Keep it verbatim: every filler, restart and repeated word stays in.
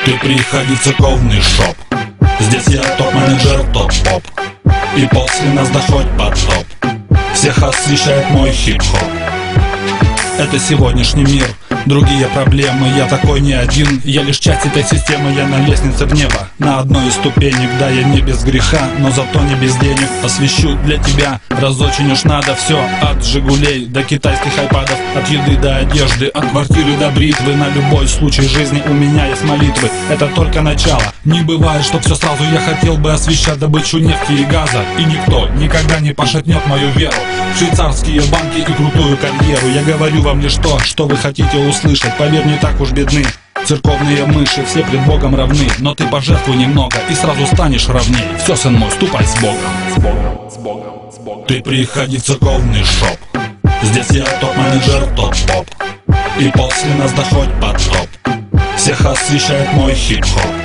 Ты приходи в церковный шоп. Здесь я топ-менеджер, топ-поп. И после нас доходит потоп. Всех освещает мой хип-хоп. Это сегодняшний мир, другие проблемы. Я такой не один, я лишь часть этой системы. Я на лестнице в небо, на одной из ступенек. Да, я не без греха, но зато не без денег. Освещу для тебя, раз очень уж надо. Все, от жигулей до китайских айпадов, от еды до одежды, от квартиры до бритвы. На любой случай жизни у меня есть молитвы. Это только начало, не бывает, что все сразу. Я хотел бы освещать добычу нефти и газа, и никто никогда не пошатнет мою веру в швейцарские банки и крутую карьеру. Я говорю вам лишь то, что вы хотите услышать. Поверь, не так уж бедны церковные мыши, все пред Богом равны. Но ты пожертвуй немного и сразу станешь ровней. Все, сын мой, ступай с Богом. С Богом, с Богом, с Богом. Ты приходи в церковный шоп. Здесь я топ-менеджер, топ-поп. И после нас доходит потоп. Всех освещает мой хип-хоп.